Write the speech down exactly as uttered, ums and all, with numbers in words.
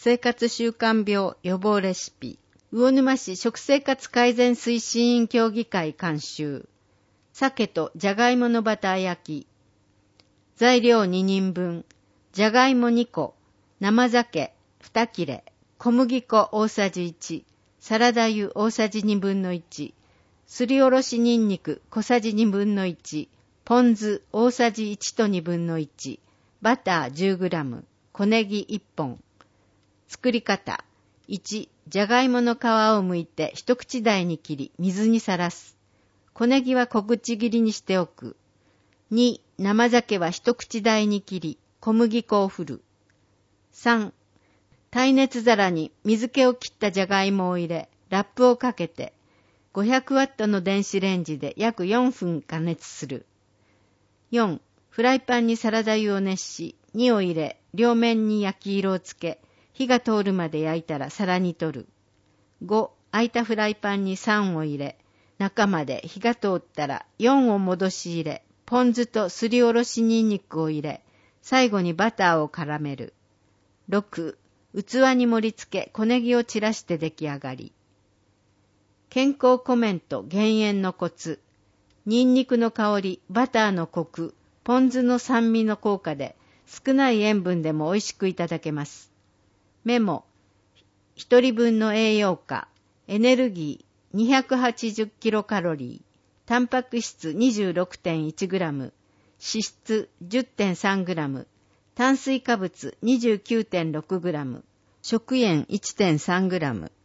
生活習慣病予防レシピ。魚沼市食生活改善推進委員協議会監修。鮭とじゃがいものバター焼き。材料ににんぶん。じゃがいもにこ、生鮭に切れ、小麦粉大さじいち、サラダ油大さじにぶんのいち、すりおろしにんにく小さじにぶんのいち、ポン酢大さじいちとにぶんのいち、バター じゅうグラム、小ネギいっぽん。作り方。いち、じゃがいもの皮を剥いて一口大に切り水にさらす。小ネギは小口切りにしておく。に、生鮭は一口大に切り小麦粉を振る。さん、耐熱皿に水気を切ったじゃがいもを入れ、ラップをかけて、ごひゃくワットの電子レンジで約よんぷん加熱する。よん、フライパンにサラダ油を熱し、にを入れ、両面に焼き色をつけ、火が通るまで焼いたら皿に取る。ご、空いたフライパンにさんを入れ、中まで火が通ったらよんを戻し入れ、ポン酢とすりおろしにんにくを入れ、最後にバターを絡める。ろく、器に盛り付け小ネギを散らして出来上がり。健康コメント減塩のコツ。ニンニクの香り、バターのコク、ポン酢の酸味の効果で少ない塩分でも美味しくいただけます。メモ。ひとりぶんの栄養価。エネルギー にひゃくはちじゅうキロカロリー。タンパク質 にじゅうろくてんいちグラム。脂質 じゅってんさんグラム。炭水化物 にじゅうきゅうてんろくグラム、食塩 いちてんさんグラム。